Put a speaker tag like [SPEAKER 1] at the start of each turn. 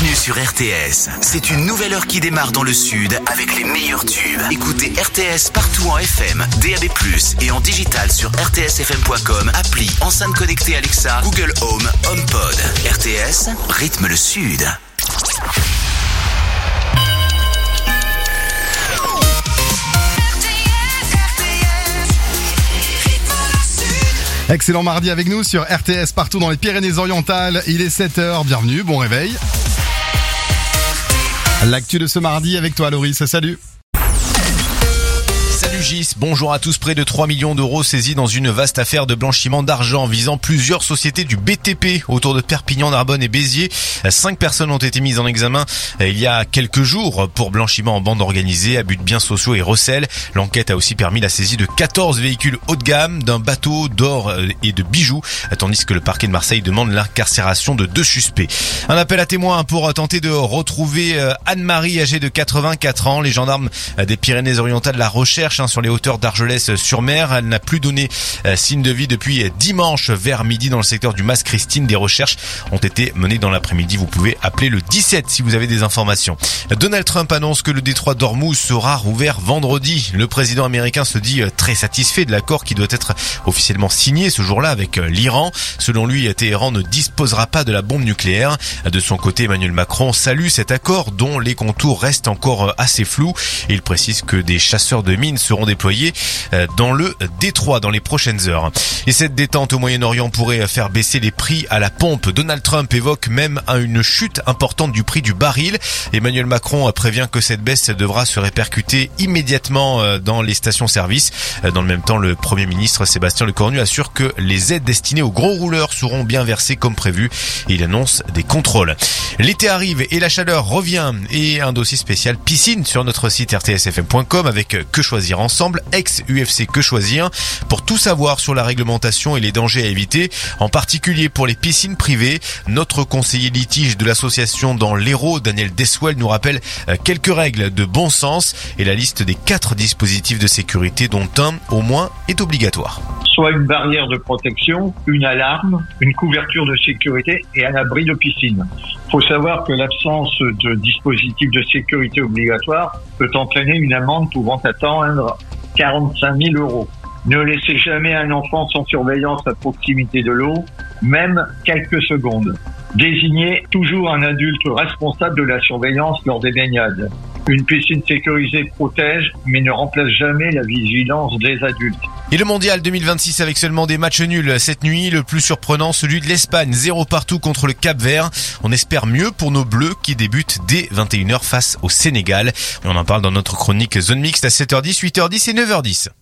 [SPEAKER 1] Bienvenue sur RTS. C'est une nouvelle heure qui démarre dans le sud avec les meilleurs tubes. Écoutez RTS partout en FM, DAB+, et en digital sur rtsfm.com, appli, enceinte connectée Alexa, Google Home, HomePod. RTS, rythme le sud.
[SPEAKER 2] Excellent mardi avec nous sur RTS partout dans les Pyrénées-Orientales. Il est 7h, bienvenue, bon réveil. L'actu de ce mardi avec toi Loris, salut.
[SPEAKER 3] Salut Gis, bonjour à tous. Près de 3 millions d'euros saisis dans une vaste affaire de blanchiment d'argent visant plusieurs sociétés du BTP autour de Perpignan, Narbonne et Béziers. 5 personnes ont été mises en examen il y a quelques jours pour blanchiment en bande organisée, abus de biens sociaux et recel. L'enquête a aussi permis la saisie de 14 véhicules haut de gamme, d'un bateau, d'or et de bijoux, tandis que le parquet de Marseille demande l'incarcération de 2 suspects. Un appel à témoins pour tenter de retrouver Anne-Marie, âgée de 84 ans. Les gendarmes des Pyrénées-Orientales la recherchent sur les hauteurs d'Argelès-sur-Mer. Elle n'a plus donné signe de vie depuis dimanche vers midi dans le secteur du Mas Christine. Des recherches ont été menées dans l'après-midi. Vous pouvez appeler le 17 si vous avez des informations. Donald Trump annonce que le détroit d'Ormuz sera rouvert vendredi. Le président américain se dit très satisfait de l'accord qui doit être officiellement signé ce jour-là avec l'Iran. Selon lui, Téhéran ne disposera pas de la bombe nucléaire. De son côté, Emmanuel Macron salue cet accord dont les contours restent encore assez flous. Il précise que des chasseurs de mines seront déployés dans le détroit dans les prochaines heures. Et cette détente au Moyen-Orient pourrait faire baisser les prix à la pompe. Donald Trump évoque même une chute importante du prix du baril. Emmanuel Macron prévient que cette baisse devra se répercuter immédiatement dans les stations-service. Dans le même temps, le Premier ministre Sébastien Lecornu assure que les aides destinées aux gros rouleurs seront bien versées comme prévu. Il annonce des contrôles. L'été arrive et la chaleur revient. Et un dossier spécial piscine sur notre site rtsfm.com avec Que choisir ensemble, ex-UFC Que choisir, pour tout savoir sur la réglementation et les dangers à éviter, en particulier pour les piscines privées. Notre conseiller litige de l'association dans l'Hérault, Daniel Deswell, nous rappelle quelques règles de bon sens et la liste des 4 dispositifs de sécurité dont un, au moins, est obligatoire.
[SPEAKER 4] Soit une barrière de protection, une alarme, une couverture de sécurité et un abri de piscine. Il faut savoir que l'absence de dispositif de sécurité obligatoire peut entraîner une amende pouvant atteindre 45 000 €. Ne laissez jamais un enfant sans surveillance à proximité de l'eau, même quelques secondes. Désignez toujours un adulte responsable de la surveillance lors des baignades. Une piscine sécurisée protège, mais ne remplace jamais la vigilance des adultes.
[SPEAKER 3] Et le mondial 2026 avec seulement des matchs nuls cette nuit. Le plus surprenant, celui de l'Espagne. 0 partout contre le Cap-Vert. On espère mieux pour nos Bleus qui débutent dès 21h face au Sénégal. Et on en parle dans notre chronique Zone Mixte à 7h10, 8h10 et 9h10.